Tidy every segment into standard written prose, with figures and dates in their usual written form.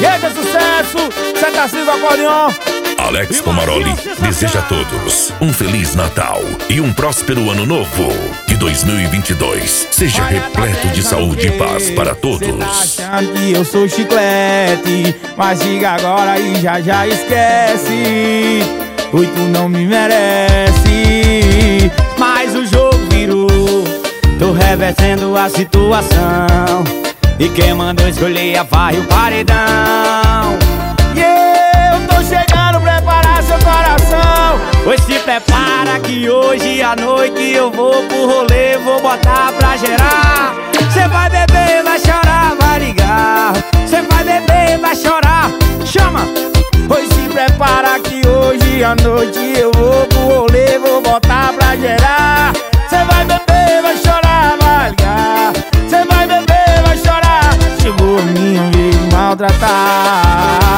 Esse é sucesso, Seta Silva Acordeon. Alex Pomaroli deseja a todos um Feliz Natal e um próspero Ano Novo. Que 2022 seja repleto de saúde e paz para todos. Cê tá achando que eu sou chiclete, mas diga agora e já esquece. Oi, tu não me merece. Mas o jogo virou, tô revertendo a situação. E quem mandou escolher a farra e o paredão. E eu tô chegando, preparar seu coração. Pois se prepara que hoje à noite eu vou pro rolê, vou botar pra gerar. Cê vai beber, vai chorar, vai ligar. Cê vai beber, vai chorar, chama. Pois se prepara que hoje à noite eu vou pro rolê, vou botar pra gerar. Cê vai beber, vai chorar, vai ligar. Cê vai beber, vai chorar. Chegou a minha vez de maltratar.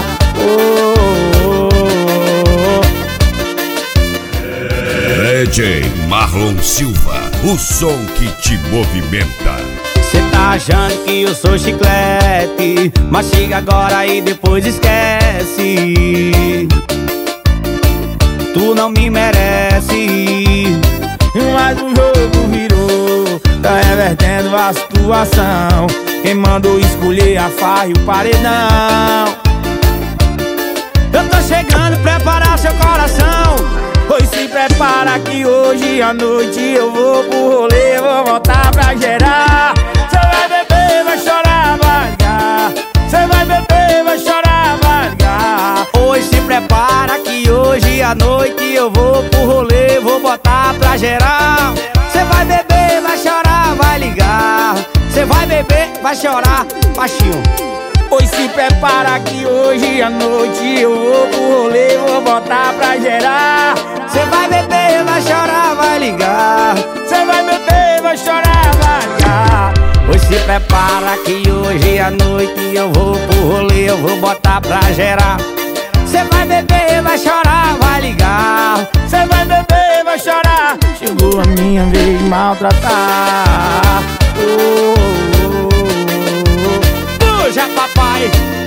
DJ Marlon Silva, o som que te movimenta. Cê tá achando que eu sou chiclete, mas chega agora e depois esquece. Tu não me merece. Mas o jogo virou, tá revertendo a situação. Quem mandou escolher a farra e o paredão. Eu tô chegando, preparar seu coração. Pois se prepara que hoje à noite eu vou pro rolê, vou voltar pra gerar. Cê vai beber, vai chorar, vai ligar. Cê vai beber, vai chorar, vai ligar. Pois se prepara que hoje à noite eu vou pro rolê, vou botar pra gerar. Cê vai beber, vai chorar, vai ligar. Cê vai beber, vai chorar, baixinho. Pois se prepara que hoje à noite eu vou pro rolê, vou botar pra gerar. Cê vai beber, vai chorar, vai ligar. Cê vai beber, vai chorar, vai ligar. Pois se prepara que hoje à noite eu vou pro rolê, eu vou botar pra gerar. Cê vai beber, vai chorar, vai ligar. Cê vai beber, vai chorar. Chegou a minha vez de maltratar. Puxa, papai.